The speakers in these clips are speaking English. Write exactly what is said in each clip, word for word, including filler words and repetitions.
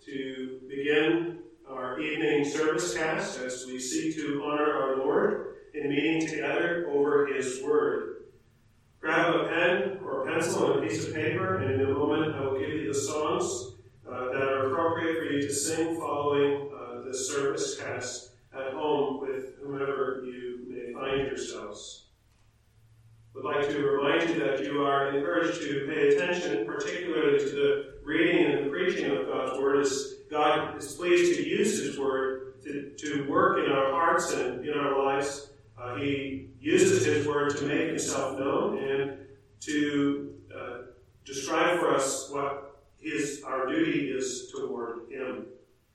to begin our evening service cast as we seek to honor our Lord in meeting together over His Word. Grab a pen or a pencil and a piece of paper, and in a moment I will give you the songs uh, that are appropriate for you to sing following uh, the service cast at home with whomever you may find yourselves. Would like to remind you that you are encouraged to pay attention, particularly to the reading and the preaching of God's Word, as God is pleased to use His Word to, to work in our hearts and in our lives. Uh, he uses His Word to make Himself known and to uh, describe for us what his, our duty is toward Him.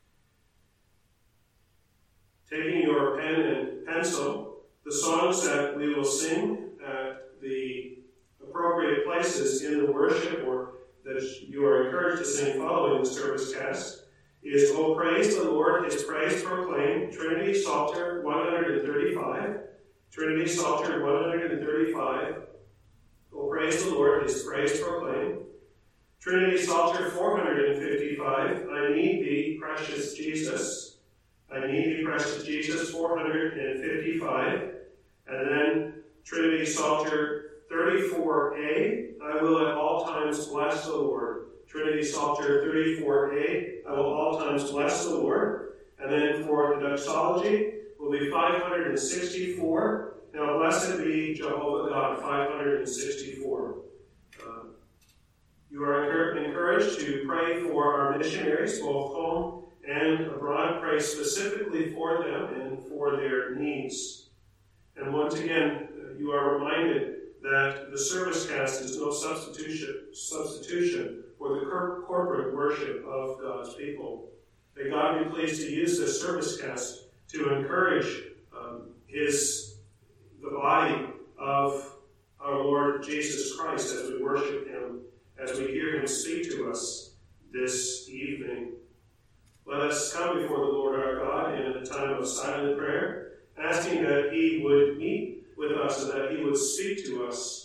Taking your pen and pencil, the songs that we will sing at the appropriate places in the worship, or that you are encouraged to sing following the service cast, is "O Praise the Lord, His Praise Proclaim," Trinity Psalter one thirty-five. Trinity Psalter one thirty-five. "O praise the Lord, His praise proclaim." Trinity Psalter four fifty-five. "I need thee, precious Jesus." "I need thee, precious Jesus," four fifty-five. And then Trinity Psalter thirty-four A, "I will at all times bless the Lord." Trinity Psalter thirty-four A, "I will all times bless the Lord." And then for the doxology will be five sixty-four. "Now blessed be Jehovah God," five sixty-four. Uh, you are encouraged to pray for our missionaries, both home and abroad. Pray specifically for them and for their needs. And once again, you are reminded that the service cast is no substitution, substitution for the corporate worship of God's people. May God be pleased to use this service cast to encourage um, His, the body of our Lord Jesus Christ as we worship Him, as we hear Him speak to us this evening. Let us come before the Lord our God in a time of silent prayer, asking that He would meet with us and that He would speak to us.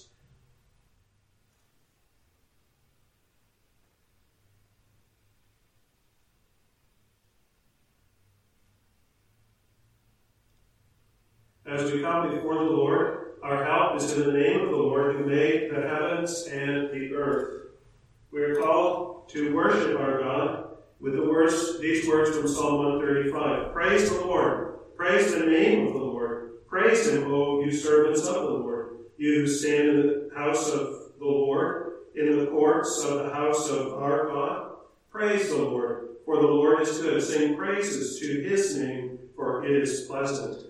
As we come before the Lord, our help is in the name of the Lord who made the heavens and the earth. We are called to worship our God with the words, these words from Psalm one thirty-five. "Praise the Lord. Praise the name of the Lord. Praise Him, O you servants of the Lord. You who stand in the house of the Lord, in the courts of the house of our God. Praise the Lord, for the Lord is good. Sing praises to His name, for it is pleasant."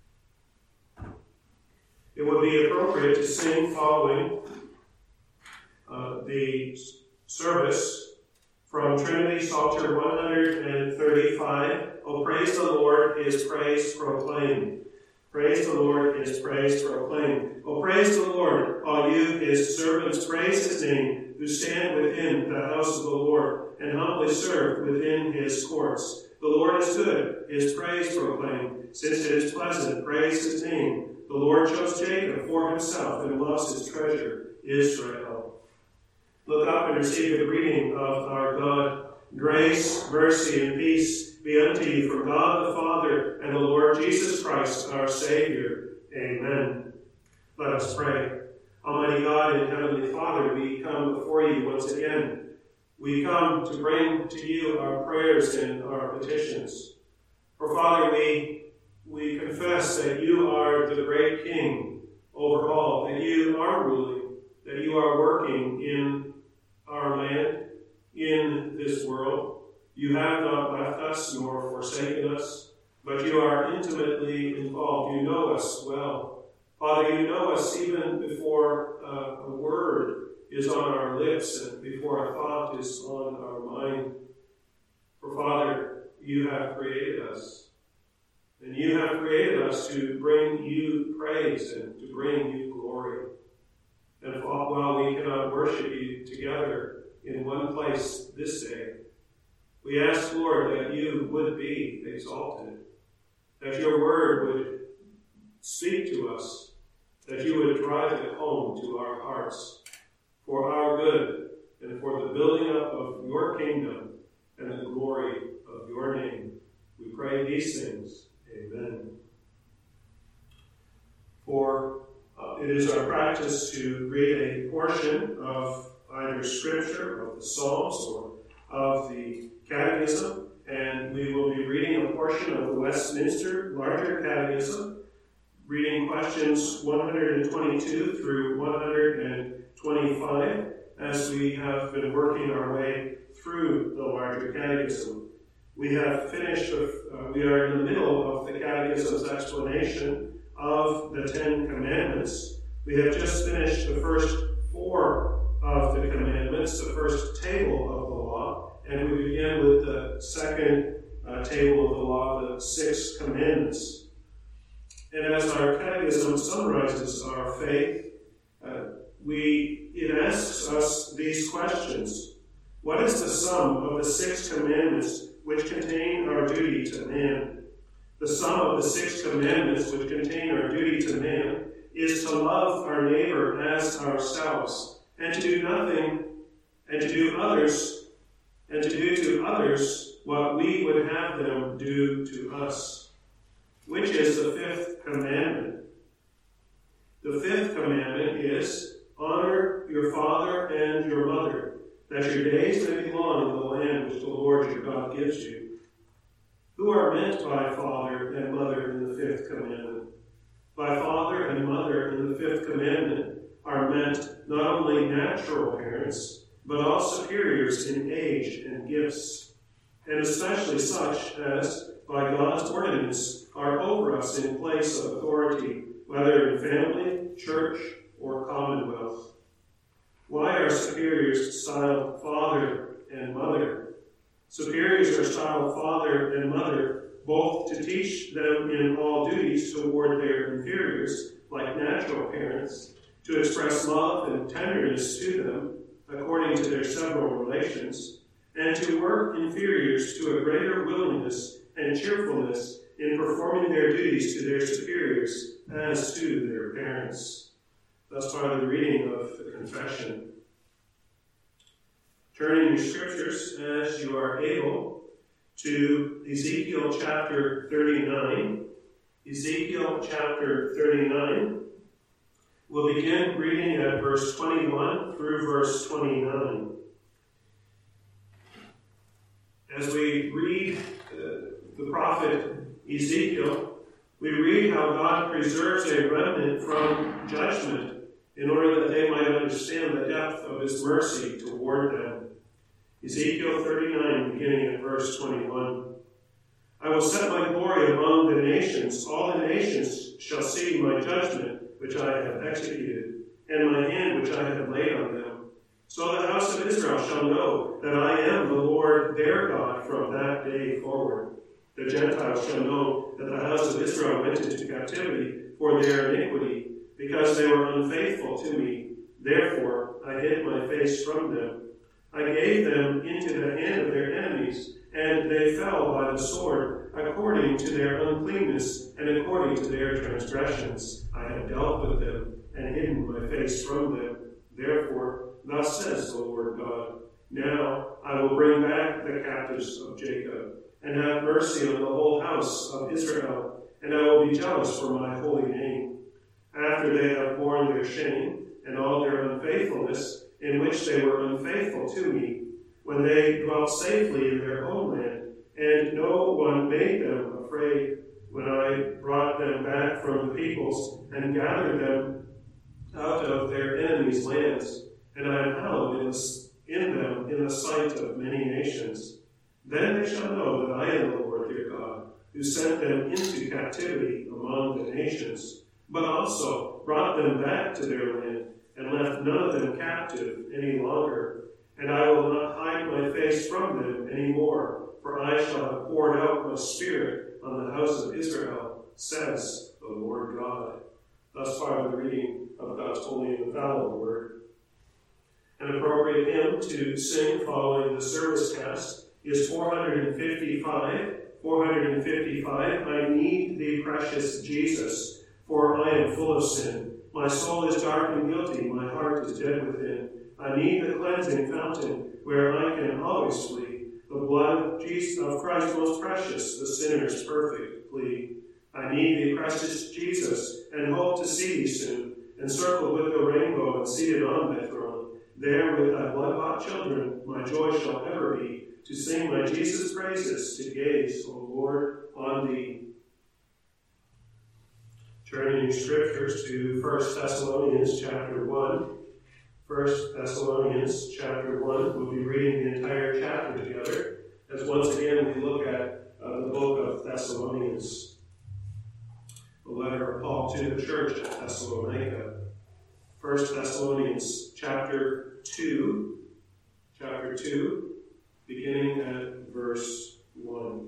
It would be appropriate to sing following uh, the service from Trinity Psalter one thirty-five. "O praise the Lord, His praise proclaim." Praise the Lord, His praise proclaim. "O praise the Lord, all you His servants, praise His name, who stand within the house of the Lord, and humbly serve within His courts. The Lord is good, His praise proclaim. Since it is pleasant, praise His name. The Lord chose Jacob for Himself, and loves His treasure, Israel." Look up and receive the greeting of our God. Grace, mercy, and peace be unto you from God the Father and the Lord Jesus Christ, our Savior. Amen. Let us pray. Almighty God and Heavenly Father, we come before you once again. We come to bring to you our prayers and our petitions. For Father, we We confess that you are the great King over all, that you are ruling, that you are working in our land, in this world. You have not left us nor forsaken us, but you are intimately involved. You know us well. Father, you know us even before uh, a word is on our lips and before a thought is on our mind. For Father, you have created us. And you have created us to bring you praise and to bring you glory. And while we cannot worship you together in one place this day, we ask, Lord, that you would be exalted, that your word would speak to us, that you would drive it home to our hearts for our good and for the building up of your kingdom and the glory practice to read a portion of either Scripture, of the Psalms, or of the Catechism, and we will be reading a portion of the Westminster Larger Catechism, reading questions one hundred twenty-two through one hundred twenty-five, as we have been working our way through the Larger Catechism. We have finished, with, uh, we are in the middle of the Catechism's explanation of the Ten Commandments. We have just finished the first four of the commandments, the first table of the law, and we begin with the second uh, table of the law, the six commandments. And as our catechism summarizes our faith, uh, we it asks us these questions. What is the sum of the six commandments which contain our duty to man? The sum of the six commandments which contain our duty to man is to love our neighbor as ourselves, and to do nothing, and to do others, and to do to others what we would have them do to us, which is the fifth commandment. The fifth commandment is, honor your father and your mother, that your days may be long in the land which the Lord your God gives you. Who are meant by father and mother in the fifth commandment? By father and mother in the fifth commandment are meant not only natural parents, but all superiors in age and gifts, and especially such as, by God's ordinance, are over us in place of authority, whether in family, church, or commonwealth. Why are superiors styled father and mother? Superiors are styled father and mother, both to teach them in all duties toward their inferiors, like natural parents, to express love and tenderness to them, according to their several relations, and to work inferiors to a greater willingness and cheerfulness in performing their duties to their superiors as to their parents. Thus far the reading of the confession. Turning your scriptures, as you are able, to Ezekiel chapter thirty-nine. Ezekiel chapter thirty-nine. We'll begin reading at verse twenty-one through verse twenty-nine. As we read uh, the prophet Ezekiel, we read how God preserves a remnant from judgment in order that they might understand the depth of his mercy toward them. Ezekiel thirty-nine, beginning at verse twenty-one. I will set my glory among the nations. All the nations shall see my judgment, which I have executed, and my hand which I have laid on them. So the house of Israel shall know that I am the Lord their God from that day forward. The Gentiles shall know that the house of Israel went into captivity for their iniquity, because they were unfaithful to me. Therefore I hid my face from them. I gave them into the hand of their enemies, and they fell by the sword, according to their uncleanness and according to their transgressions. I have dealt with them and hidden my face from them. Therefore, thus says the Lord God, now I will bring back the captives of Jacob, and have mercy on the whole house of Israel, and I will be jealous for my holy name. After they have borne their shame and all their unfaithfulness, in which they were unfaithful to me, when they dwelt safely in their own land, and no one made them afraid, when I brought them back from the peoples and gathered them out of their enemies' lands, and I am hallowed in, in them in the sight of many nations. Then they shall know that I am the Lord their God, who sent them into captivity among the nations, but also brought them back to their land, and left none of them captive any longer. And I will not hide my face from them any more, for I shall have poured out my spirit on the house of Israel, says the Lord God. Thus far the reading of God's holy and infallible word. An appropriate hymn to sing following the service cast is four hundred fifty-five. four hundred fifty-five, I need thee, precious Jesus, for I am full of sin. My soul is dark and guilty, my heart is dead within. I need the cleansing fountain where I can always flee. The blood of Jesus, of Christ most precious, the sinner's perfect plea. I need thee, precious Jesus, and hope to see thee soon, encircled with the rainbow and seated on thy throne. There with thy blood-bought children, my joy shall ever be, to sing my Jesus' praises, to gaze, O Lord, on thee. Turning scriptures to First Thessalonians chapter one. First Thessalonians chapter one. We'll be reading the entire chapter together, as once again we look at uh, the book of Thessalonians, the letter of Paul to the church at Thessalonica. First Thessalonians chapter two, chapter two, beginning at verse one.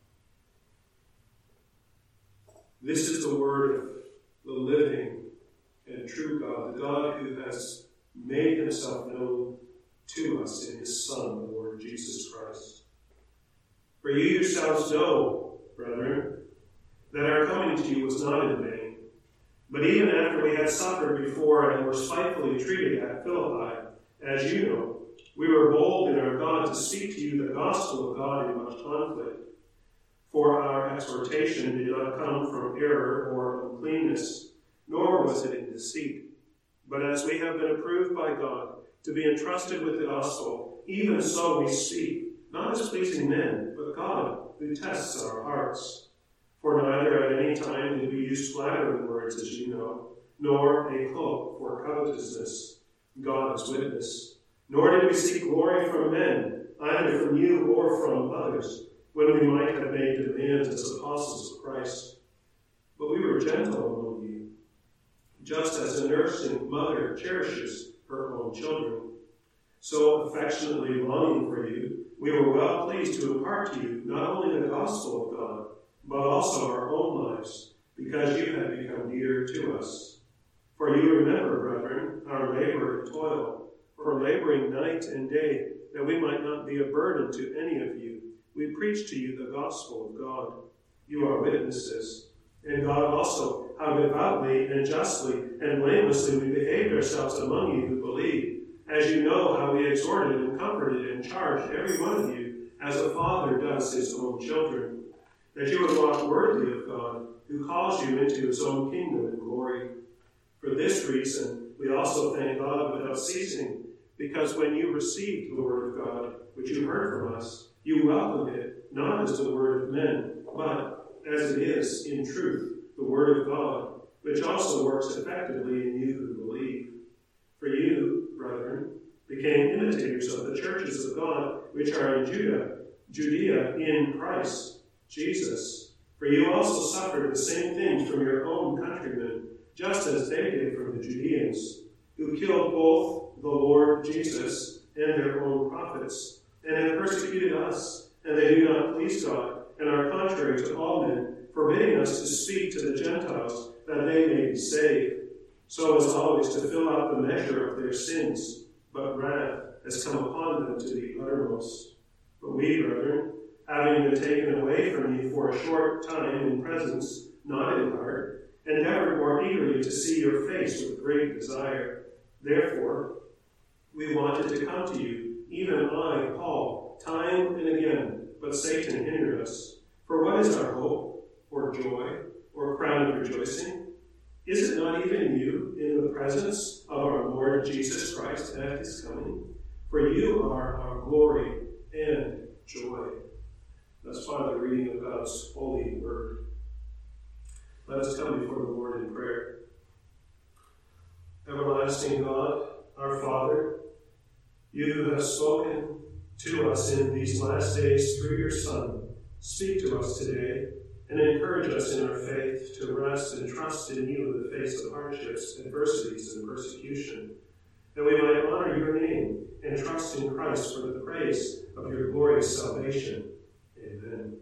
This is the word of the living and true God, the God who has made himself known to us in his Son, the Lord Jesus Christ. For you yourselves know, brethren, that our coming to you was not in vain. But even after we had suffered before and were spitefully treated at Philippi, as you know, we were bold in our God to speak to you the gospel of God in much conflict. For our exhortation did not come from error or uncleanness, nor was it in deceit. But as we have been approved by God to be entrusted with the gospel, even so we speak, not as pleasing men, but God, who tests our hearts. For neither at any time did we use flattering words, as you know, nor a cloak for covetousness. God is witness. Nor did we seek glory from men, either from you or from others, when we might have made demands as apostles of Christ. But we were gentle among you, just as a nursing mother cherishes her own children. So affectionately longing for you, we were well pleased to impart to you not only the gospel of God, but also our own lives, because you have become dear to us. For you remember, brethren, our labor and toil, for laboring night and day, that we might not be a burden to any of you. We preach to you the gospel of God. You are witnesses. And God also, how devoutly and justly and blamelessly we behaved ourselves among you who believe, as you know how we exhorted and comforted and charged every one of you, as a father does his own children, that you would walk worthy of God, who calls you into his own kingdom and glory. For this reason, we also thank God without ceasing, because when you received the word of God, which you heard from us, you welcomed it, not as the word of men, but as it is, in truth, the word of God, which also works effectively in you who believe. For you, brethren, became imitators of the churches of God, which are in Judah, Judea in Christ Jesus. For you also suffered the same things from your own countrymen, just as they did from the Judeans, who killed both the Lord Jesus and their own prophets, and have persecuted us, and they do not please God, and are contrary to all men, forbidding us to speak to the Gentiles, that they may be saved, so as always to fill out the measure of their sins. But wrath has come upon them to the uttermost. But we, brethren, having been taken away from you for a short time in presence, not in heart, endeavored more eagerly to see your face with great desire. Therefore, we wanted to come to you, even I, Paul, time and again, but Satan hindered us. For what is our hope, or joy, or crown of rejoicing? Is it not even you in the presence of our Lord Jesus Christ at his coming? For you are our glory and joy. Thus far the reading of God's holy word. Let us come before the Lord in prayer. Everlasting God, our Father, you who have spoken to us in these last days through your Son, speak to us today and encourage us in our faith to rest and trust in you in the face of hardships, adversities, and persecution, that we might honor your name and trust in Christ for the praise of your glorious salvation. Amen.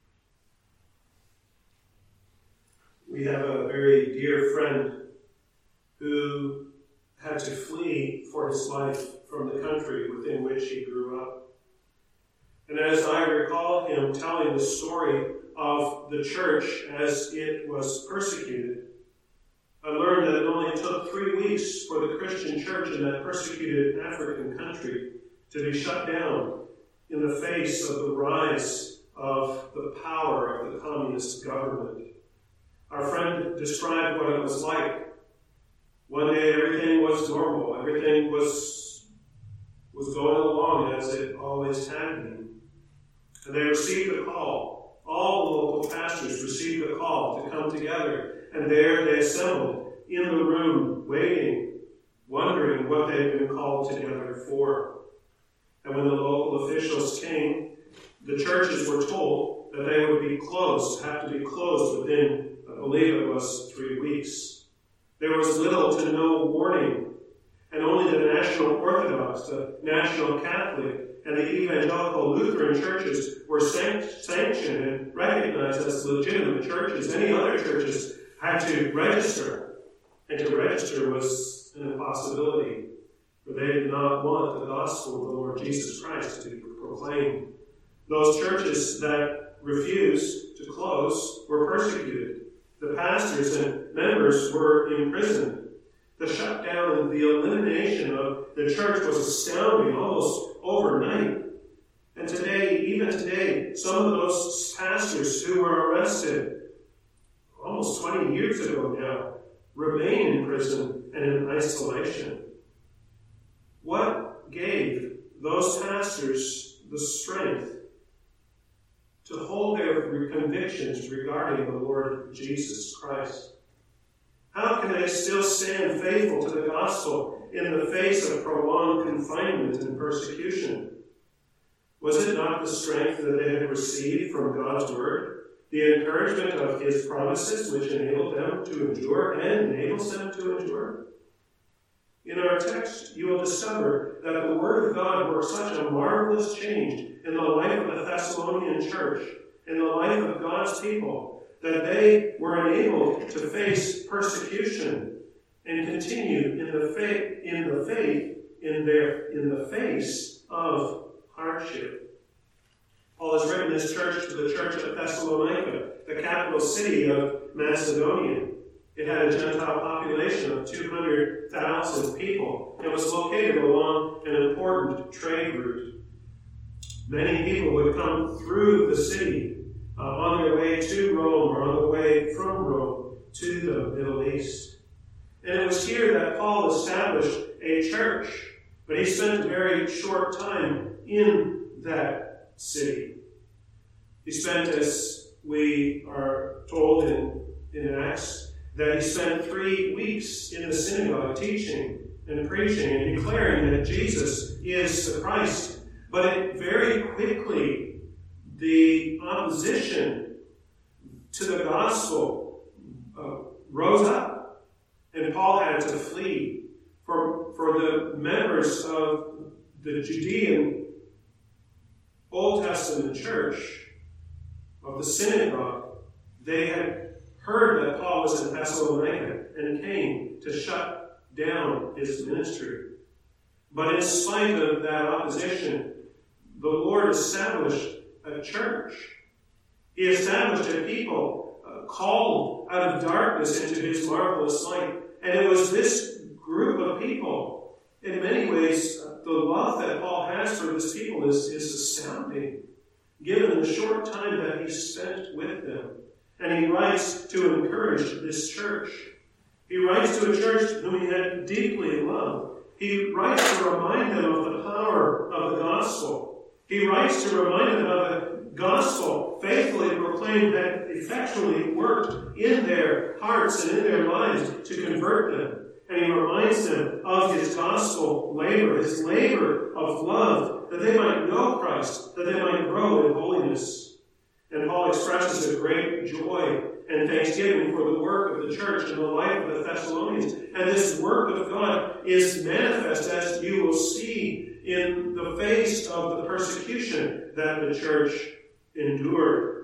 We have a very dear friend who had to flee for his life from the country within which he grew up. And as I recall him telling the story of the church as it was persecuted, I learned that it only took three weeks for the Christian church in that persecuted African country to be shut down in the face of the rise of the power of the communist government. Our friend described what it was like One day everything was normal. Everything was, was going along as it always had been. And they received a call. All the local pastors received a call to come together. And there they assembled in the room, waiting, wondering what they had been called together for. And when the local officials came, the churches were told that they would be closed, have to be closed within, I believe it was, three weeks. There was little to no warning, and only the National Orthodox, the National Catholic, and the Evangelical Lutheran churches were sanctioned and recognized as legitimate churches. Any other churches had to register, and to register was an impossibility, for they did not want the gospel of the Lord Jesus Christ to be proclaimed. Those churches that refused to close were persecuted. The pastors and members were imprisoned. The shutdown and the elimination of the church was astounding, almost overnight. And today, even today, some of those pastors who were arrested almost twenty years ago now remain in prison and in isolation. What gave those pastors the strength to hold their convictions regarding the Lord Jesus Christ? How can they still stand faithful to the gospel in the face of prolonged confinement and persecution? Was it not the strength that they had received from God's word, the encouragement of his promises which enabled them to endure and enables them to endure? In our text, you will discover that the Word of God worked such a marvelous change in the life of the Thessalonian church, in the life of God's people, that they were enabled to face persecution and continue in the faith, in the faith, in their, in the face of hardship. Paul has written this church to the church at Thessalonica, the capital city of Macedonia. It had a Gentile population of two hundred thousand people. It was located along an important trade route. Many people would come through the city uh, on their way to Rome or on the way from Rome to the Middle East. And it was here that Paul established a church, but he spent a very short time in that city. He spent, as we are told in, in Acts, that he spent three weeks in the synagogue teaching and preaching and declaring that Jesus is the Christ. But it very quickly, the opposition to the gospel uh, rose up, and Paul had to flee. For, for the members of the Judean Old Testament church, of the synagogue, they had heard that Paul was in Thessalonica and came to shut down his ministry. But in spite of that opposition, the Lord established a church. He established a people uh, called out of darkness into his marvelous light. And it was this group of people, in many ways, uh, the love that Paul has for his people is, is astounding, given the short time that he spent with them. And he writes to encourage this church. He writes to a church whom he had deeply loved. He writes to remind them of the power of the gospel. He writes to remind them of the gospel faithfully proclaimed that effectually worked in their hearts and in their lives to convert them. And he reminds them of his gospel labor, his labor of love, that they might know Christ, that they might grow in holiness. And Paul expresses a great joy and thanksgiving for the work of the church in the life of the Thessalonians. And this work of God is manifest, as you will see, in the face of the persecution that the church endured.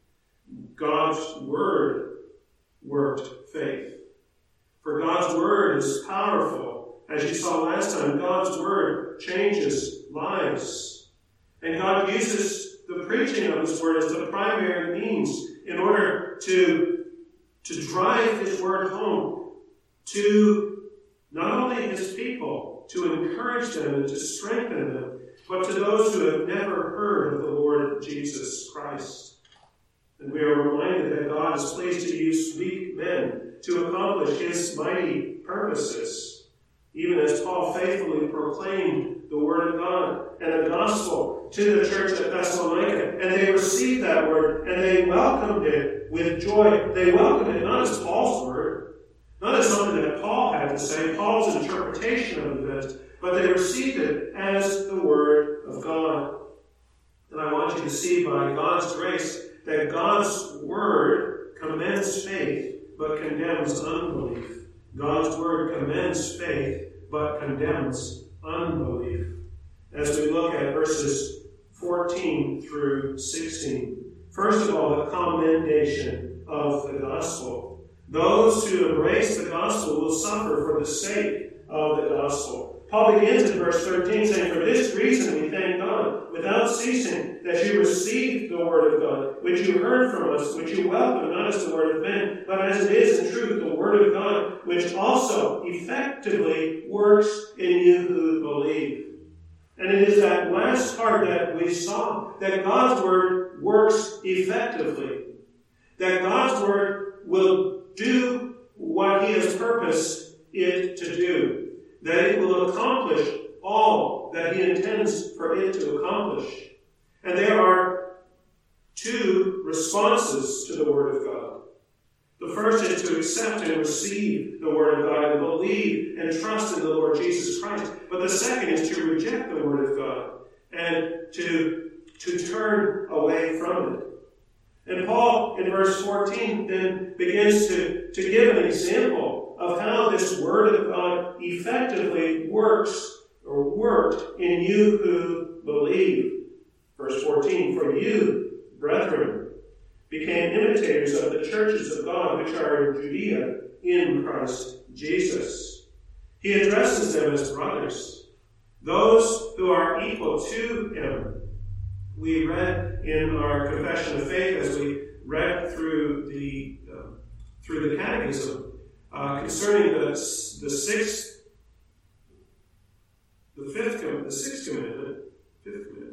God's word worked faith. For God's word is powerful. As you saw last time, God's word changes lives. And God uses the preaching of his word as the primary means in order to, to drive his word home to not only his people, to encourage them and to strengthen them, but to those who have never heard of the Lord Jesus Christ. And we are reminded that God is pleased to use weak men to accomplish his mighty purposes, even as Paul faithfully proclaimed the Word of God and the gospel to the church at Thessalonica. And they received that word, and they welcomed it with joy. They welcomed it not as Paul's word, not as something that Paul had to say, Paul's interpretation of events, but they received it as the Word of God. And I want you to see by God's grace that God's Word commends faith, but condemns unbelief. God's Word commends faith, but condemns unbelief. As we look at verses fourteen through sixteen. First of all, the commendation of the gospel. Those who embrace the gospel will suffer for the sake of the gospel. Paul begins in verse thirteen saying, "For this reason we thank God, without ceasing, that you received the word of God, which you heard from us, which you welcome, not as the word of men, but as it is in truth the word of God, which also effectively works in you who believe." And it is that last part that we saw, that God's word works effectively. That God's word will do what he has purposed it to do. That it will accomplish all that he intends for it to accomplish. And there are two responses to the Word of God. The first is to accept and receive the Word of God and believe and trust in the Lord Jesus Christ. But the second is to reject the Word of God and to, to turn away from it. And Paul, in verse fourteen, then begins to, to give an example of how this Word of God effectively works or worked in you who believe. Verse fourteen, "For you, brethren, became imitators of the churches of God which are in Judea in Christ Jesus." He addresses them as brothers, those who are equal to him. We read in our confession of faith, as we read through the uh, through the catechism, uh, concerning the the sixth, the fifth, the sixth commandment, fifth commandment.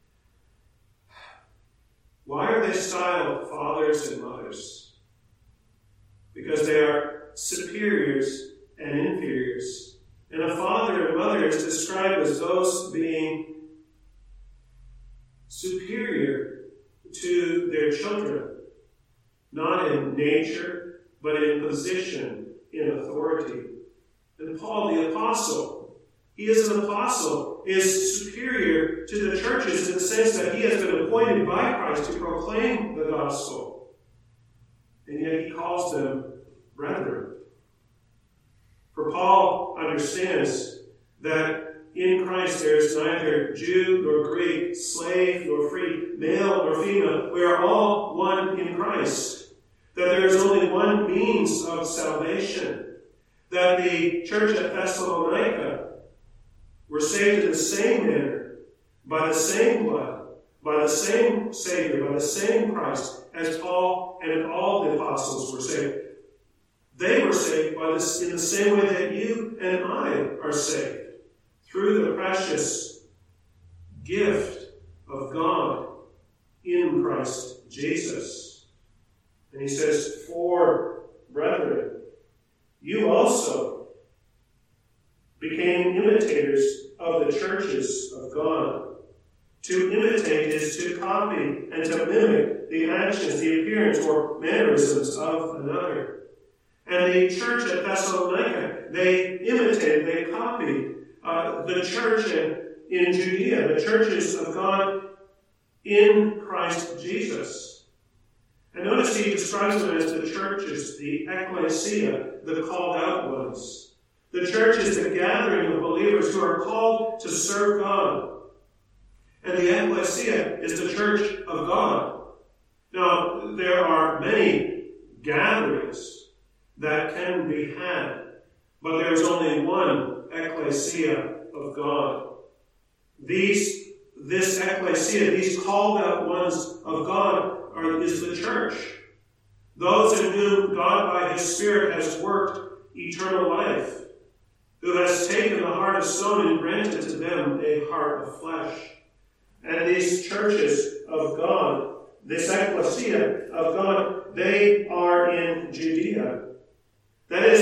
Why are they styled fathers and mothers? Because they are superiors and inferiors. And a father and mother is described as those being superior to their children, not in nature, but in position, in authority. And Paul the apostle, he is an apostle, is superior to the churches in the sense that he has been appointed by Christ to proclaim the gospel. And yet he calls them brethren. For Paul understands that in Christ there is neither Jew nor Greek, slave nor free, male nor female. We are all one in Christ. That there is only one means of salvation. That the church at Thessalonica were saved in the same manner, by the same blood, by the same Savior, by the same Christ, as Paul and all the apostles were saved. They were saved by this in the same way that you and I are saved, through the precious gift of God in Christ Jesus. And he says, "For, brethren, you also became imitators of the churches of God." To imitate is to copy and to mimic the actions, the appearance, or mannerisms of another. And the church at Thessalonica, they imitated, they copied uh, the church in, in Judea, the churches of God in Christ Jesus. And notice he describes them as the churches, the ecclesia, the called out ones. The church is the gathering of believers who are called to serve God. And the ecclesia is the church of God. Now, there are many gatherings that can be had, but there is only one ecclesia of God. These, this ecclesia, these called out ones of God, are, is the church. Those in whom God by his Spirit has worked eternal life, who has taken the heart of stone and granted to them a heart of flesh. And these churches of God, this ecclesia of God, they are in Judea. That is, their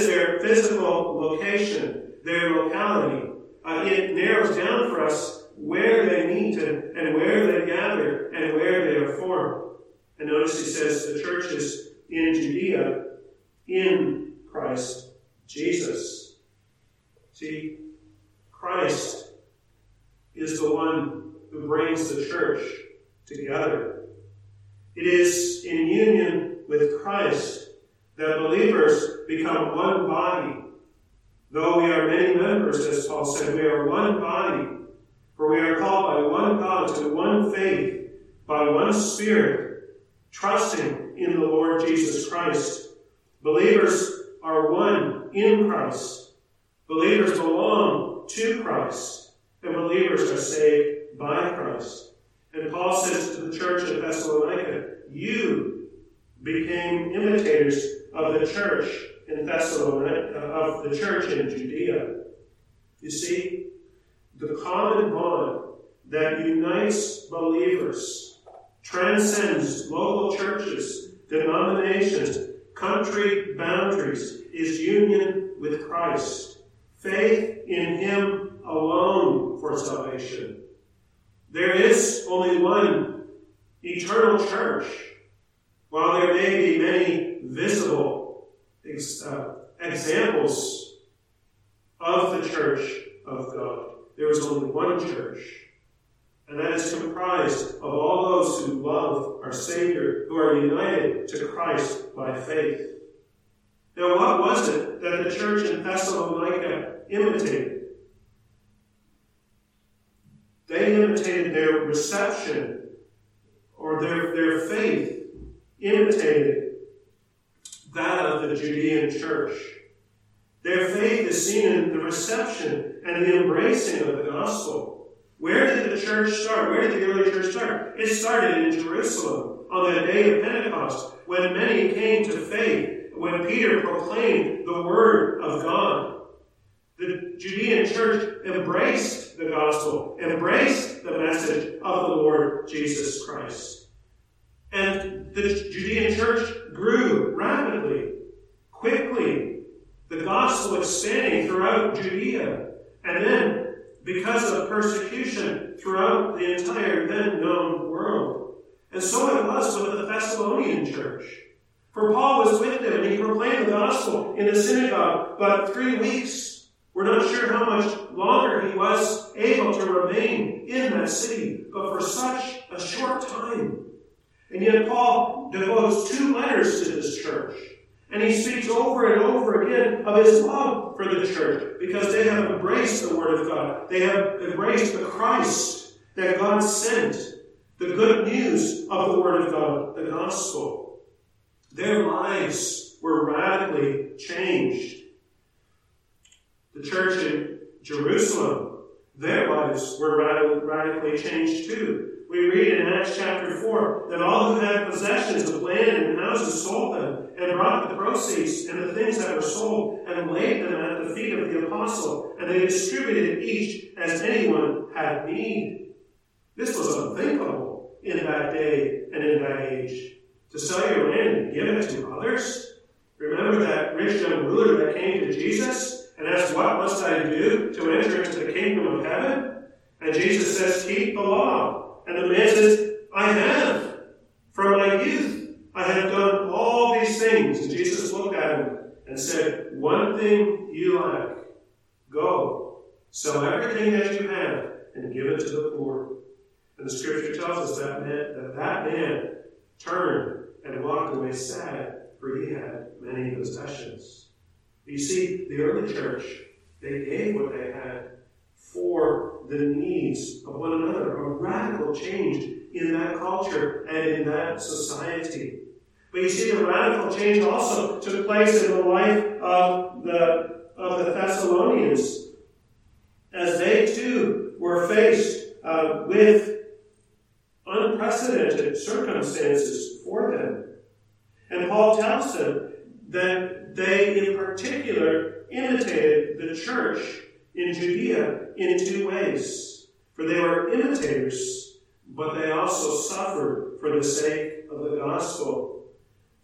physical location, their locality. Uh, it narrows down for us where they meet and, and where they gather and where they are formed. And notice he says the church is in Judea, in Christ Jesus. See, Christ is the one who brings the church together. It is in union with Christ that believers become one body. Though we are many members, as Paul said, we are one body. For we are called by one God to one faith, by one Spirit, trusting in the Lord Jesus Christ. Believers are one in Christ. Believers belong to Christ. And believers are saved by Christ. And Paul says to the church in Thessalonica, you became imitators of the church in Thessalonica, of the church in Judea. You see, the common bond that unites believers transcends local churches, denominations, country boundaries, is union with Christ. Faith in Him alone for salvation. There is only one eternal church, while there may be many visible ex- uh, examples of the church of God. There is only one church, and that is comprised of all those who love our Savior, who are united to Christ by faith. Now, what was it that the church in Thessalonica imitated? They imitated their reception, or their, their faith imitated that of the Judean church. Their faith is seen in the reception and the embracing of the gospel. Where did the church start? Where did the early church start? It started in Jerusalem on the day of Pentecost, when many came to faith, when Peter proclaimed the word of God. The Judean church embraced the gospel, embraced the message of the Lord Jesus Christ. And the Judean church grew rapidly, quickly, the gospel expanding throughout Judea, and then, because of persecution, throughout the entire then-known world. And so it was with the Thessalonian church. For Paul was with them, and he proclaimed the gospel in the synagogue, but three weeks. We're not sure how much longer he was able to remain in that city, but for such a short time. And yet Paul devotes two letters to this church. And he speaks over and over again of his love for the church, because they have embraced the Word of God. They have embraced the Christ that God sent, the good news of the Word of God, the gospel. Their lives were radically changed. The church in Jerusalem, their lives were radically changed too. We read in Acts chapter four that all who had possessions of land and houses sold them and brought the proceeds and the things that were sold and laid them at the feet of the apostle, and they distributed each as anyone had need. This was unthinkable in that day and in that age. To sell your land and give it to others? Remember that rich young ruler that came to Jesus and asked, what must I do to enter into the kingdom of heaven? And Jesus says, keep the law. And the man says, I have. From my youth, I have done all these things. And Jesus looked at him and said, one thing you lack. Go, sell everything that you have and give it to the poor. And the scripture tells us that man, that, that man turned and walked away sad, for he had many possessions. You see, the early church, they gave what they had for the needs of one another. A radical change in that culture and in that society. But you see, the radical change also took place in the life of the, of the Thessalonians, as they too were faced uh, with unprecedented circumstances for them. And Paul tells them that they in particular imitated the church in Judea in two ways. For they were imitators, but they also suffered for the sake of the gospel.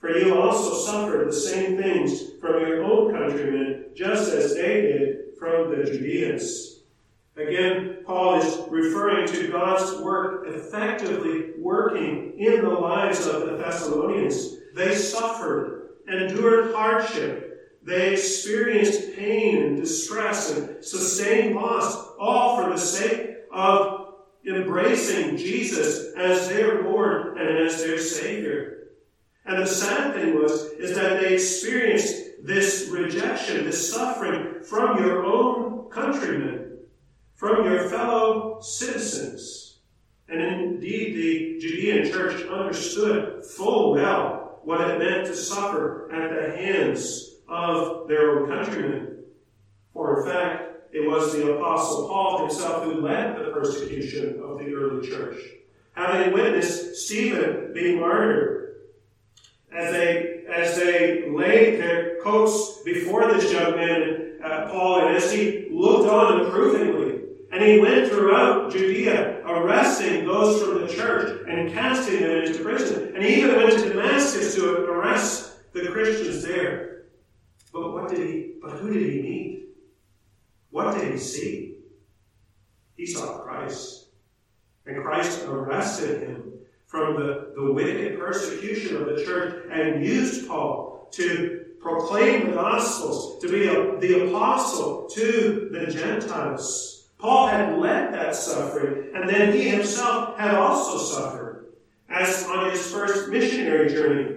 For you also suffered the same things from your own countrymen, just as they did from the Judeans. Again, Paul is referring to God's work effectively working in the lives of the Thessalonians. They suffered, endured hardship. They experienced pain and distress and sustained loss, all for the sake of embracing Jesus as their Lord and as their Savior. And the sad thing was, is that they experienced this rejection, this suffering from your own countrymen, from your fellow citizens. And indeed, the Judean church understood full well what it meant to suffer at the hands of their own countrymen. For in fact, it was the Apostle Paul himself who led the persecution of the early church. Having witnessed Stephen being martyred, as they as they laid their coats before this young man, uh, Paul, and as he looked on approvingly, and he went throughout Judea, arresting those from the church and casting them into prison, and he even went to Damascus to arrest the Christians there. But what did he? But who did he meet? What did he see? He saw Christ, and Christ arrested him from the, the wicked persecution of the church and used Paul to proclaim the Gospels, to be a, the apostle to the Gentiles. Paul had led that suffering, and then he himself had also suffered, as on his first missionary journey,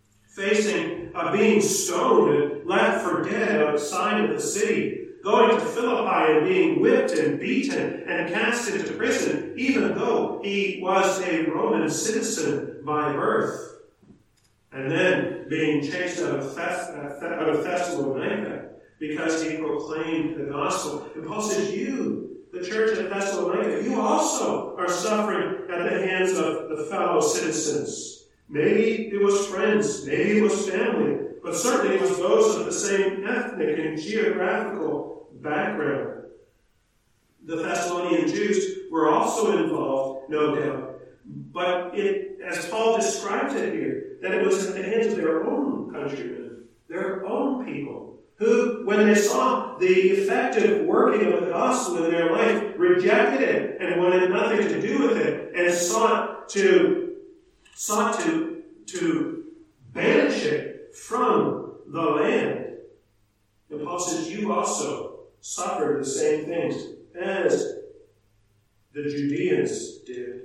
facing uh, being stoned and left for dead outside of the city, going to Philippi and being whipped and beaten and cast into prison, even though he was a Roman citizen by birth. And then being chased out of, Thess- out of Thessalonica because he proclaimed the gospel. And Paul says, you, the church at Thessalonica, you also are suffering at the hands of the fellow citizens. Maybe it was friends, maybe it was family, but certainly it was those of the same ethnic and geographical background. The Thessalonian Jews were also involved, no doubt, but it, as Paul describes it here, that it was at the hands of their own countrymen, their own people, who, when they saw the effective working of the gospel in their life, rejected it and wanted nothing to do with it, and sought to sought to, to banish it from the land. And Paul says, you also suffered the same things as the Judeans did.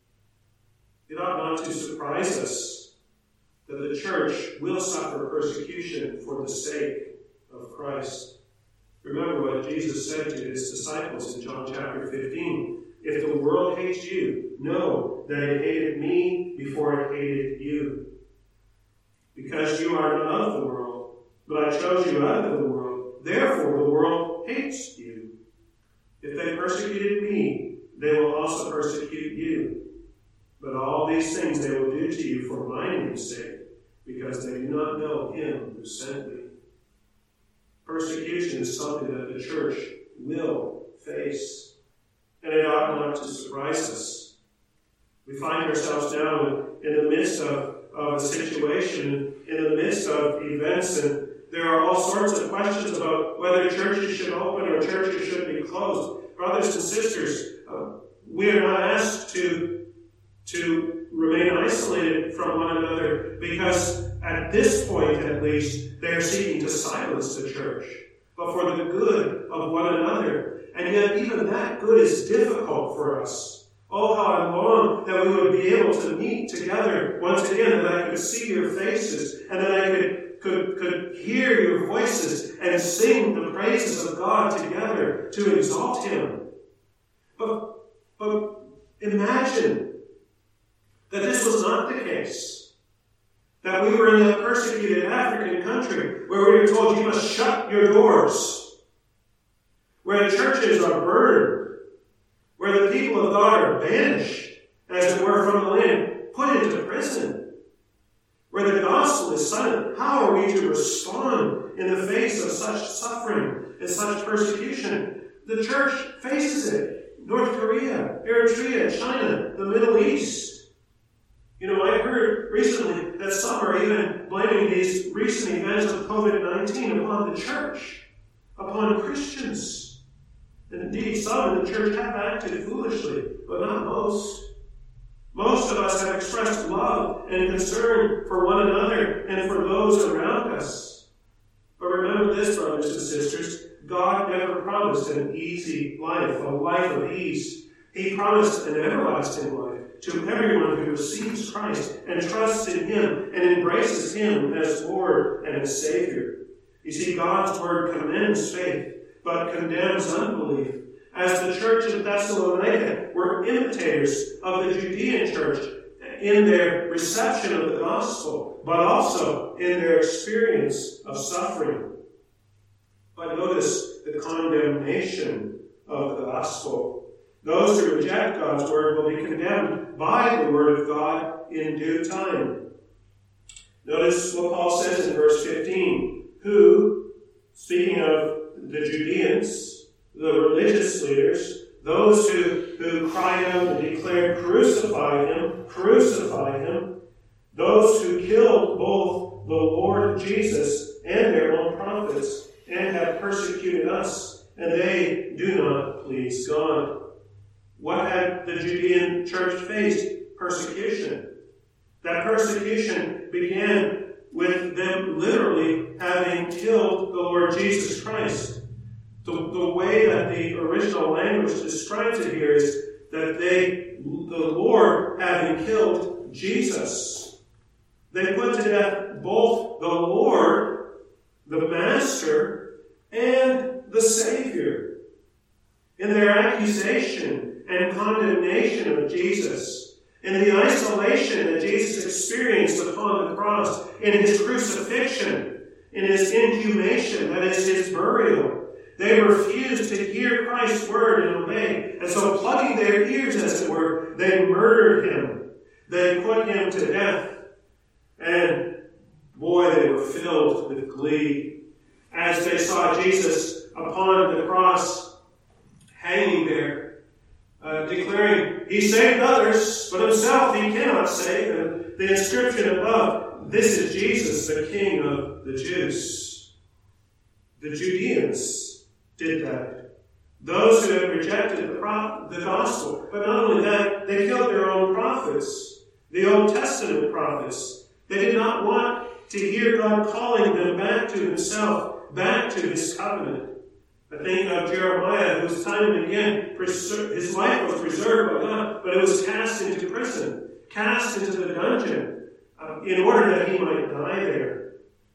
It ought not to surprise us that the church will suffer persecution for the sake of Christ. Remember what Jesus said to his disciples in John chapter fifteen. If the world hates you, know that it hated me before it hated you. Because you are not of the world, but I chose you out of the world. Therefore the world hates you. If they persecuted me, they will also persecute you. But all these things they will do to you for my name's sake, because they do not know him who sent me. Persecution is something that the church will face. And it ought not to surprise us. We find ourselves now in, in the midst of, of a situation, in the midst of events, and there are all sorts of questions about whether churches should open or churches should be closed. Brothers and sisters, uh, we are not asked to, to remain isolated from one another, because at this point, at least, they are seeking to silence the church, but for the good of one another. And yet, even that good is difficult for us. Oh, how I long that we would be able to meet together once again, that I could see your faces, and that I could, could, could hear your voices and sing the praises of God together to exalt him. But, but imagine that this was not the case. That we were in a persecuted African country where we were told you must shut your doors, where the churches are burned, where the people of God are banished, as it were, from the land, put into prison, where the gospel is silent. How are we to respond in the face of such suffering and such persecution? The church faces it. North Korea, Eritrea, China, the Middle East. You know, I heard heard recently that some are even blaming these recent events of covid nineteen upon the church, upon Christians. And indeed, some in the church have acted foolishly, but not most. Most of us have expressed love and concern for one another and for those around us. But remember this, brothers and sisters, God never promised an easy life, a life of ease. He promised an everlasting life to everyone who receives Christ and trusts in Him and embraces Him as Lord and as Savior. You see, God's Word commends faith, but condemns unbelief. As the church of Thessalonica were imitators of the Judean church in their reception of the gospel, but also in their experience of suffering. But notice the condemnation of the gospel. Those who reject God's word will be condemned by the word of God in due time. Notice what Paul says in verse fifteen, who, speaking of the Judeans, the religious leaders, those who, who cried out and declared, crucify him, crucify him, those who killed both the Lord Jesus and their own prophets, and have persecuted us, and they do not please God. What had the Judean church faced? Persecution. That persecution began with them literally having killed the Lord Jesus Christ. The, the way that the original language describes it here is that they, the Lord having killed Jesus. They put to death both the Lord, the Master, and the Savior. In their accusation and condemnation of Jesus, in the isolation that Jesus experienced upon the cross, in his crucifixion, in his inhumation, that is, his burial, they refused to hear Christ's word and obey. And so, plugging their ears, as it were, they murdered him. They put him to death. And, boy, they were filled with glee as they saw Jesus upon the cross, hanging there, uh, declaring, he saved others, but himself he cannot save. And the inscription above, this is Jesus, the King of the Jews. The Judeans did that. Those who had rejected the, pro- the gospel. But not only that, they killed their own prophets, the Old Testament prophets. They did not want to hear God calling them back to himself, back to his covenant. I think of Jeremiah, whose time and again, his life was preserved by God, but it was cast into prison, cast into the dungeon, uh, in order that he might die there.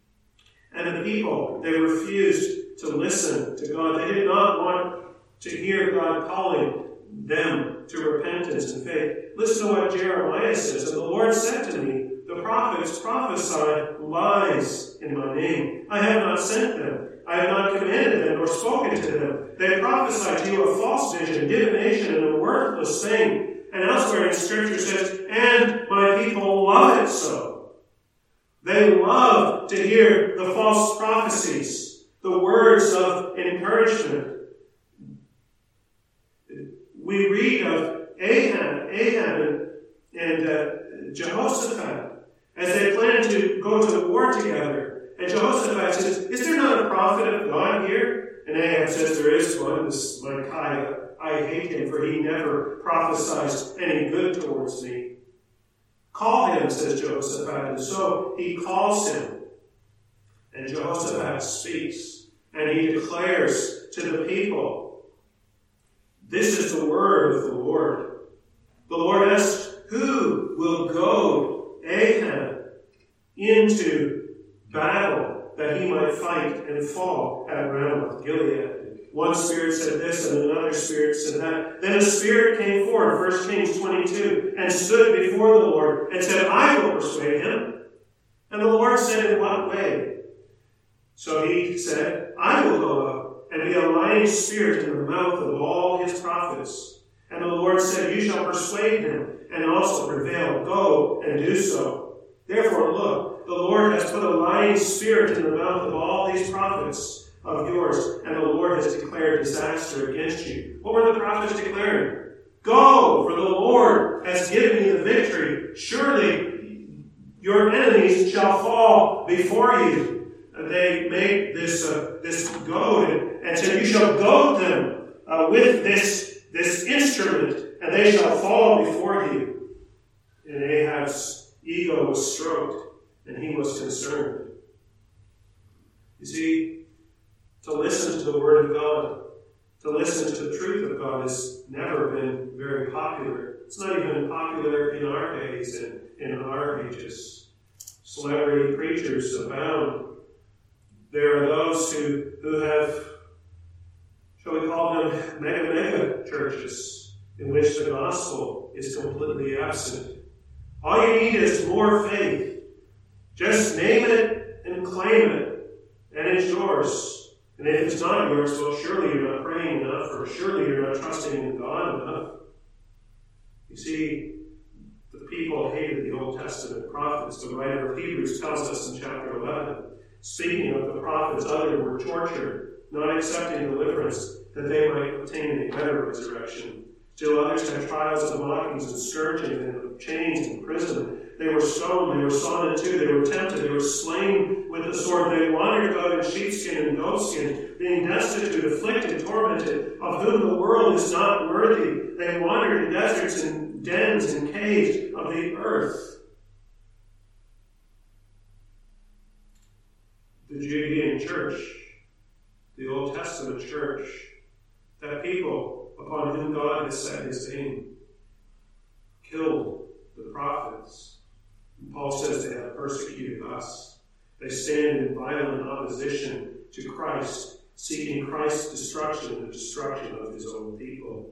And the people, they refused to listen to God. They did not want to hear God calling them to repentance and faith. Listen to what Jeremiah says. And the Lord said to me, the prophets prophesy lies in my name. I have not sent them. I have not commanded them or spoken to them. They prophesy to you a false vision, divination, and a worthless thing. And elsewhere in Scripture says, and my people love it so. They love to hear the false prophecies, the words of encouragement. We read of Ahab, Ahab and, and uh, Jehoshaphat as they plan to go to war together. And Jehoshaphat says, is there not a prophet of God here? And Ahab says, there is one, this Micaiah. I hate him, for he never prophesies any good towards me. Call him, says Jehoshaphat. And so he calls him. And Jehoshaphat speaks. And he declares to the people, this is the word of the Lord. The Lord asks, who will goad Ahab into battle that he might fight and fall at Ramoth Gilead? One spirit said this and another spirit said that. Then a spirit came forward, First Kings twenty-two, and stood before the Lord and said, I will persuade him. And the Lord said, in what way? So he said, I will go up and be a lying spirit in the mouth of all his prophets. And the Lord said, you shall persuade him and also prevail. Go and do so. Therefore, look, the Lord has put a lying spirit in the mouth of all these prophets of yours, and the Lord has declared disaster against you. What were the prophets declaring? Go, for the Lord has given you the victory. Surely your enemies shall fall before you. And they made this uh, this goad and, and said, you shall goad them uh, with this, this instrument, and they shall fall before you. And Ahab's ego was stroked, and he was concerned. You see, to listen to the Word of God, to listen to the truth of God has never been very popular. It's not even popular in our days and in our ages. Celebrity preachers abound. There are those who, who have, shall we call them, mega, mega churches in which the gospel is completely absent. All you need is more faith. Just name it and claim it, and it's yours. And if it's not yours, well, surely you're not praying enough, or surely you're not trusting in God enough. You see, the people hated the Old Testament prophets. The writer of Hebrews tells us in chapter eleven, speaking of the prophets, others were tortured, not accepting deliverance, that they might obtain a better resurrection. Still others had trials and mockings and scourging and chains and imprisonment. They were stoned, they were sawn in two, they were tempted, they were slain with the sword. They wandered about in sheepskin and goatskin, being destitute, afflicted, tormented, of whom the world is not worthy. They wandered in deserts and dens and caves of the earth. The Judean church, the Old Testament church, that people upon whom God has set his name, killed the prophets. And Paul says they have persecuted us. They stand in violent opposition to Christ, seeking Christ's destruction and the destruction of his own people.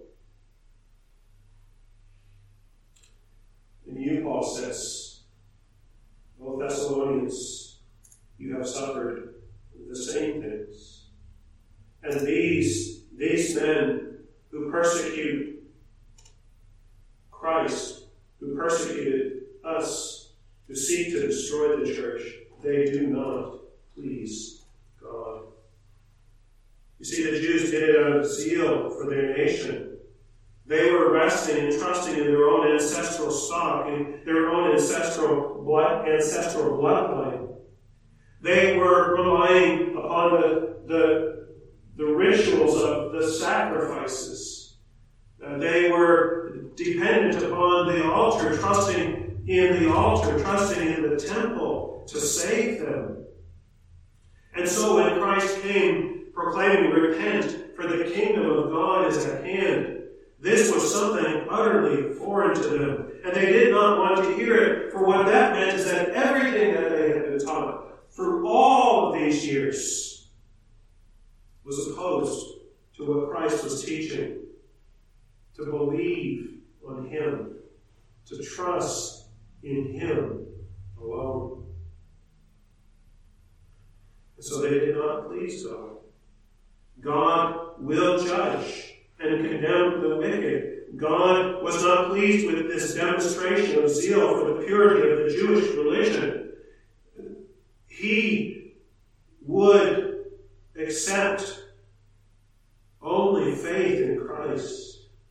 And you, Paul says, O Thessalonians, you have suffered the same things. And these, these men who persecute Christ, who persecuted us, who seek to destroy the church, they do not please God. You see, the Jews did it out of zeal for their nation. They were resting and trusting in their own ancestral stock, in their own ancestral blood, ancestral bloodline. They were relying upon the, the, the rituals of the sacrifices. Uh, they were dependent upon the altar, trusting in the altar, trusting in the temple to save them. And so when Christ came proclaiming, repent, for the kingdom of God is at hand, this was something utterly foreign to them. And they did not want to hear it, for what that meant is that everything that they had been taught through all of these years was opposed to what Christ was teaching. To believe on him, to trust in him alone. And so they did not please God. God will judge and condemn the wicked. God was not pleased with this demonstration of zeal for the purity of the Jewish religion. He would accept only faith in Christ.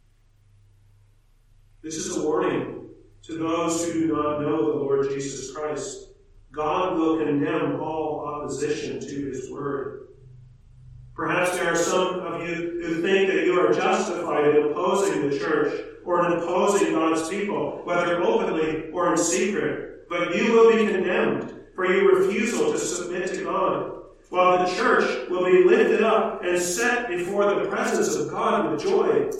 This is a warning to those who do not know the Lord Jesus Christ. God will condemn all opposition to his word. Perhaps there are some of you who think that you are justified in opposing the church or in opposing God's people, whether openly or in secret. But you will be condemned for your refusal to submit to God, while the church will be lifted up and set before the presence of God with joy.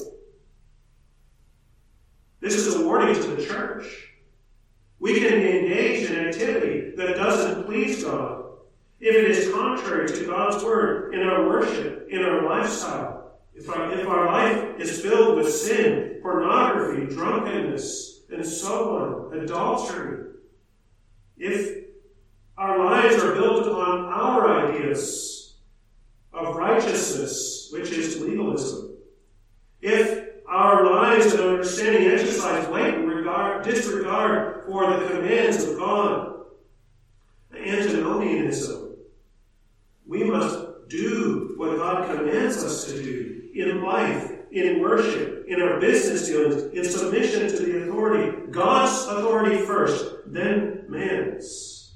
This is a warning to the church. We can be engaged in activity that doesn't please God if it is contrary to God's word in our worship, in our lifestyle. If our, if our life is filled with sin, pornography, drunkenness, and so on, adultery. If our lives are built upon our ideas of righteousness, which is legalism. If our lives and understanding exercise blatant regard, disregard for the commands of God, antinomianism. We must do what God commands us to do in life, in worship, in our business dealings, in submission to the authority authority. God's authority first, then man's.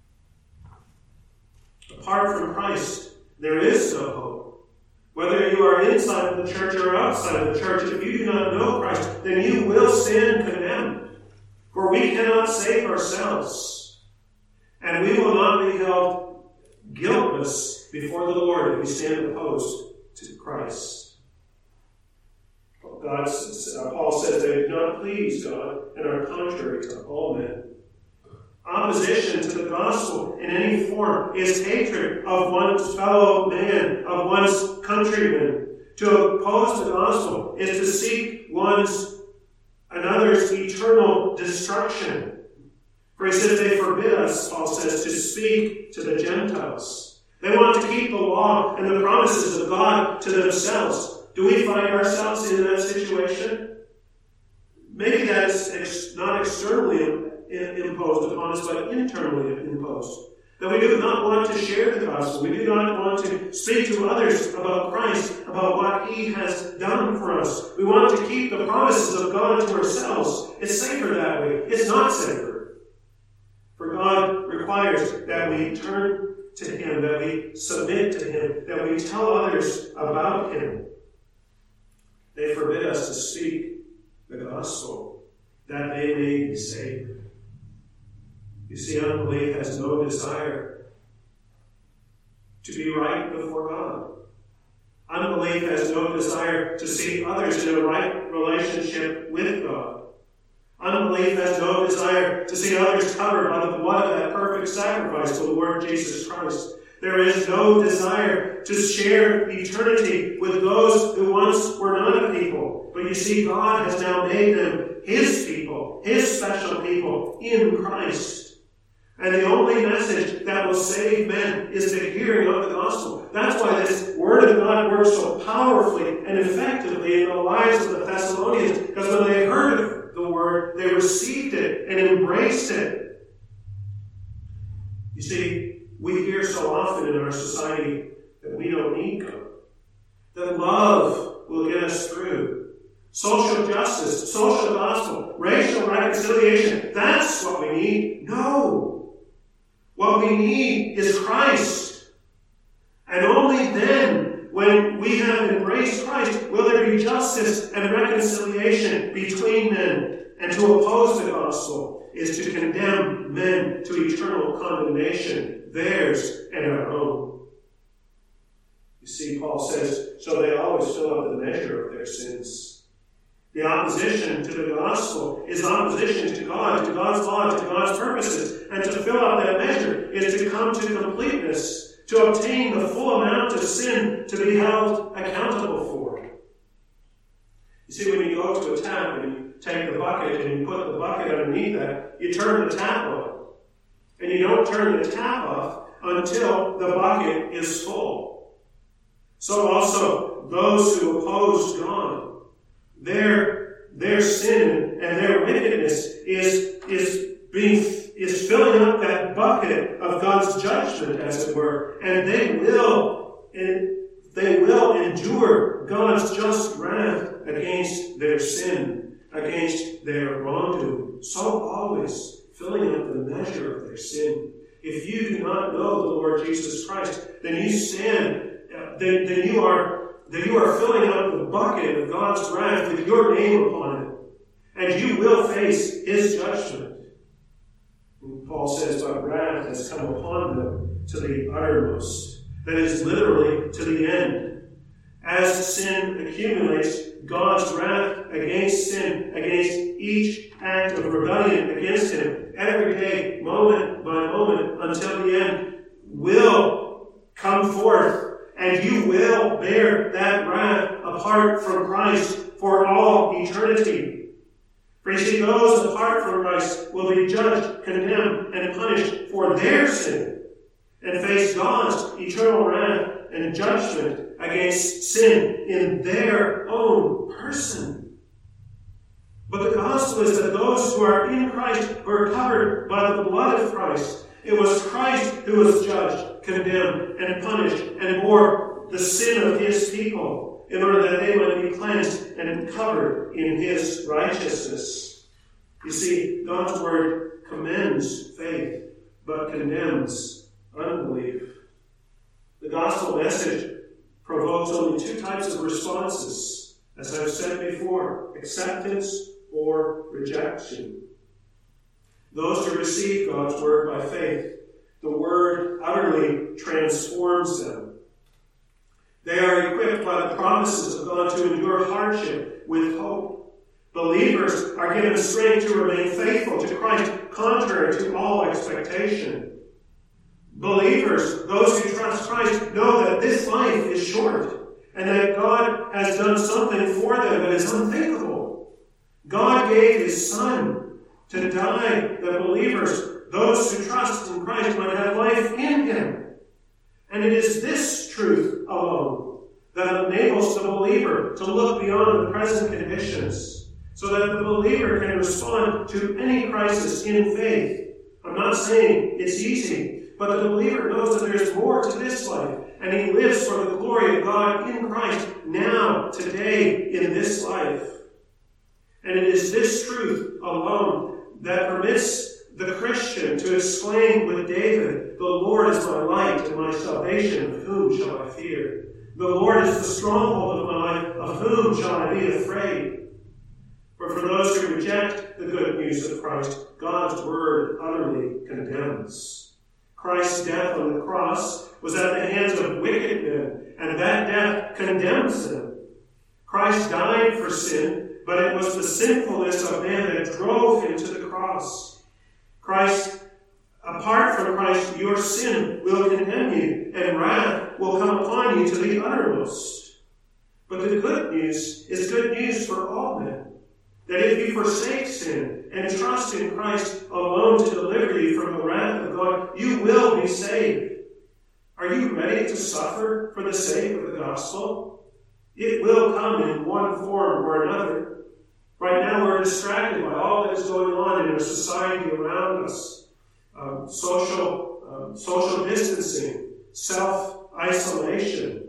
Apart from Christ, there is no hope. Whether you are inside of the church or outside of the church, if you do not know Christ, then you will stand condemned. For we cannot save ourselves. And we will not be held guiltless before the Lord if we stand opposed to Christ. God, uh, Paul says they do not please God and are contrary to all men. Opposition to the gospel in any form is hatred of one's fellow man, of one's countrymen. To oppose the gospel is to seek one's another's eternal destruction. For he says they forbid us, Paul says, to speak to the Gentiles. They want to keep the law and the promises of God to themselves. Do we find ourselves in that situation? Maybe that is ex- not externally imposed upon us, but internally imposed. That we do not want to share the gospel. We do not want to speak to others about Christ, about what he has done for us. We want to keep the promises of God to ourselves. It's safer that way. It's not safer. For God requires that we turn to him, that we submit to him, that we tell others about him. They forbid us to speak the gospel, that they may be saved. You see, unbelief has no desire to be right before God. Unbelief has no desire to see others in a right relationship with God. Unbelief has no desire to see others covered by the blood of that perfect sacrifice, the Lord Jesus Christ. There is no desire to share eternity with those who once were not a people. But you see, God has now made them his people, his special people in Christ. And the only message that will save men is the hearing of the gospel. That's why this word of God works so powerfully and effectively in the lives of the Thessalonians. Because when they heard of the word, they received it and embraced it. You see, we hear so often in our society that we don't need God. That love will get us through. Social justice, social gospel, racial reconciliation, that's what we need. No. What we need is Christ. And only then, when we have embraced Christ, will there be justice and reconciliation between men. And to oppose the gospel is to condemn men to eternal condemnation, theirs and our own. You see, Paul says, so they always fill up the measure of their sins. The opposition to the gospel is opposition to God, to God's law, to God's purposes. And to fill up that measure is to come to completeness, to obtain the full amount of sin to be held accountable for. You see, when you go to a tap and you take the bucket and you put the bucket underneath that, you turn the tap on. And you don't turn the tap off until the bucket is full. So also, those who oppose God, Their, their sin and their wickedness is, is being, is filling up that bucket of God's judgment, as it were. And they will, they will endure God's just wrath against their sin, against their wrongdoing. So always filling up the measure of their sin. If you do not know the Lord Jesus Christ, then you stand, then, then you are that you are filling up the bucket of God's wrath with your name upon it. And you will face his judgment. And Paul says, but wrath has come upon them to the uttermost. That is literally to the end. As sin accumulates, God's wrath against sin, against each act of rebellion against him, every day, moment by moment, until the end, will come forth. And you will bear that wrath apart from Christ for all eternity. For you see, those apart from Christ will be judged, condemned, and punished for their sin, and face God's eternal wrath and judgment against sin in their own person. But the gospel is that those who are in Christ were covered by the blood of Christ. It was Christ who was judged, condemned, and punished, and bore the sin of his people, in order that they might be cleansed and covered in his righteousness. You see, God's word commends faith, but condemns unbelief. The gospel message provokes only two types of responses, as I've said before, acceptance or rejection. Those who receive God's word by faith, the word utterly transforms them. They are equipped by the promises of God to endure hardship with hope. Believers are given strength to remain faithful to Christ, contrary to all expectation. Believers, those who trust Christ, know that this life is short and that God has done something for them that is unthinkable. God gave His Son to die that believers, those who trust in Christ, might have life in Him. And it is this truth alone that enables the believer to look beyond the present conditions, so that the believer can respond to any crisis in faith. I'm not saying it's easy, but the believer knows that there's more to this life, and he lives for the glory of God in Christ now, today, in this life. And it is this truth alone that permits the Christian to exclaim with David, "The Lord is my light and my salvation, of whom shall I fear? The Lord is the stronghold of my life, of whom shall I be afraid?" But for those who reject the good news of Christ, God's word utterly condemns. Christ's death on the cross was at the hands of wicked men, and that death condemns them. Christ died for sin, but it was the sinfulness of man that drove him to the cross. Christ, apart from Christ, your sin will condemn you, and wrath will come upon you to the uttermost. But the good news is good news for all men. That if you forsake sin and trust in Christ alone to deliver you from the wrath of God, you will be saved. Are you ready to suffer for the sake of the gospel? It will come in one form or another. Right now we're distracted by all that is going on in our society around us. Um, social, um, social distancing, self-isolation.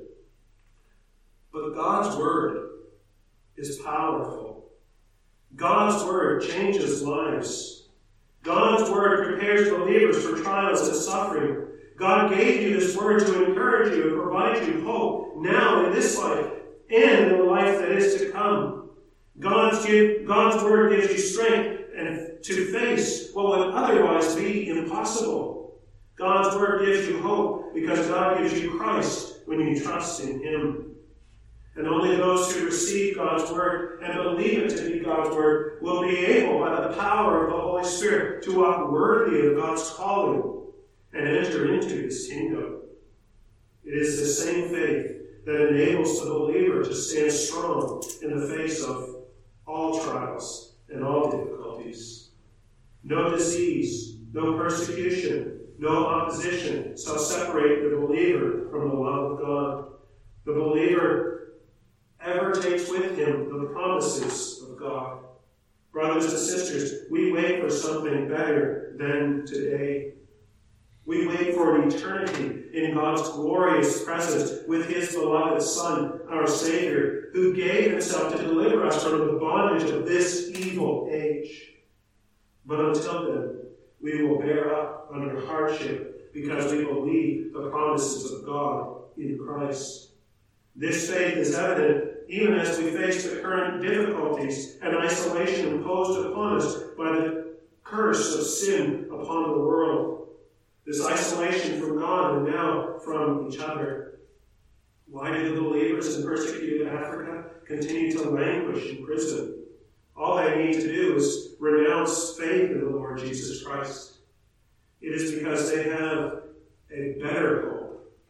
But God's word is powerful. God's word changes lives. God's word prepares believers for trials and suffering. God gave you this word to encourage you and provide you hope now in this life and in the life that is to come. God's, give, God's word gives you strength and to face what would otherwise be impossible. God's word gives you hope because God gives you Christ when you trust in Him. And only those who receive God's word and believe it to be God's word will be able, by the power of the Holy Spirit, to walk worthy of God's calling and enter into His kingdom. It is the same faith that enables the believer to stand strong in the face of all trials and all difficulties. No disease, no persecution, no opposition shall separate the believer from the love of God. The believer ever takes with him the promises of God. Brothers and sisters, we wait for something better than today. We wait for an eternity in God's glorious presence with His beloved Son, our Savior, who gave Himself to deliver us from the bondage of this evil age. But until then, we will bear up under hardship because we believe the promises of God in Christ. This faith is evident even as we face the current difficulties and isolation imposed upon us by the curse of sin upon the world. This isolation from God and now from each other. Why do the believers in persecuted Africa continue to languish in prison? All they need to do is renounce faith in the Lord Jesus Christ. It is because they have a better hope.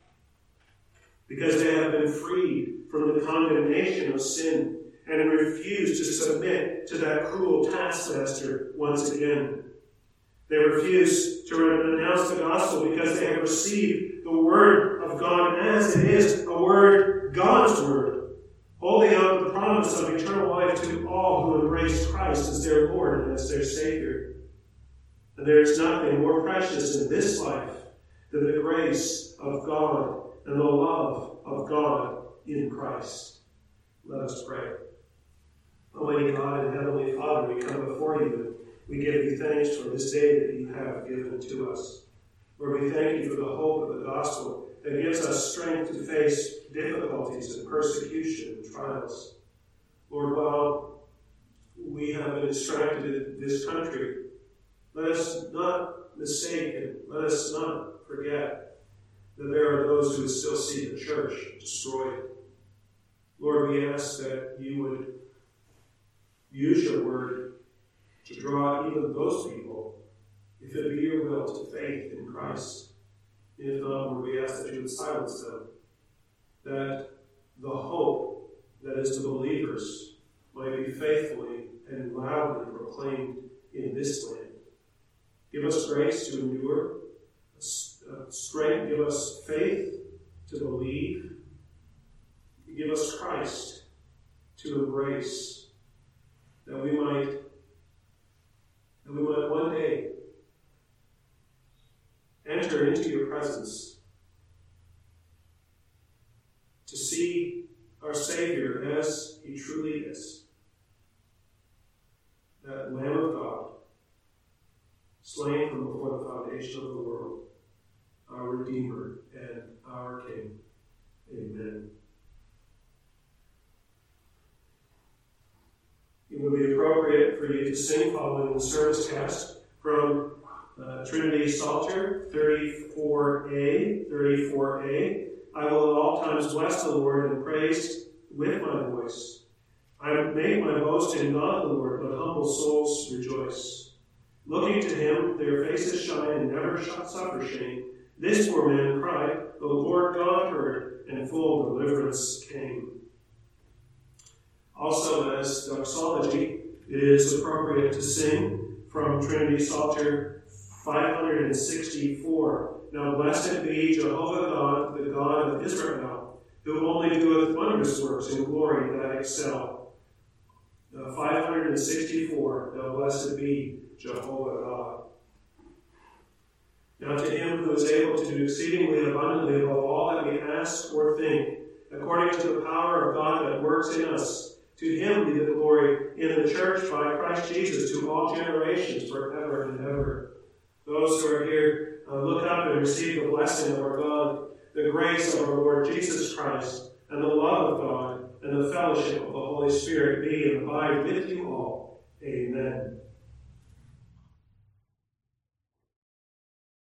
Because they have been freed from the condemnation of sin and refuse to submit to that cruel taskmaster once again. They refuse to renounce the gospel because they have received the word of God as it is, a word, God's word, holding out the promise of eternal life to all who embrace Christ as their Lord and as their Savior. And there is nothing more precious in this life than the grace of God and the love of God in Christ. Let us pray. Almighty God and Heavenly Father, we come before you we give you thanks for this day that you have given to us. Lord, we thank you for the hope of the gospel that gives us strength to face difficulties and persecution and trials. Lord, while we have been distracted in this country, let us not mistake and let us not forget that there are those who still see the church destroyed. Lord, we ask that you would use your word to draw even those people, if it be your will, to faith in Christ. If not, Lord, we ask that you would silence them, that the hope that is to believers might be faithfully and loudly proclaimed in this land. Give us grace to endure, strength, give us faith to believe, give us Christ to embrace, that we might, that we might one day enter into your presence to see our Savior as he truly is, that Lamb of God, slain from before the foundation of the world, our Redeemer and our King. Amen. It would be appropriate for you to sing following the service text from uh, Trinity Psalter thirty-four A. thirty-four A. I will at all times bless the Lord and praise with my voice. I make my boast in God the Lord, but humble souls rejoice. Looking to him, their faces shine and never suffer shame. This poor man cried, the Lord God heard, and full deliverance came. Also, as doxology, it is appropriate to sing from Trinity Psalter five hundred sixty-four. Now blessed be Jehovah God, the God of Israel, who only doeth wondrous works in glory that excel. Uh, five hundred sixty-four. Now blessed be Jehovah God. Now to him who is able to do exceedingly abundantly above all that we ask or think, according to the power of God that works in us, to him be the glory in the church by Christ Jesus to all generations forever and ever. Those who are here, uh, look up and receive the blessing of our God, the grace of our Lord Jesus Christ, and the love of God, and the fellowship of the Holy Spirit be and abide with you all. Amen.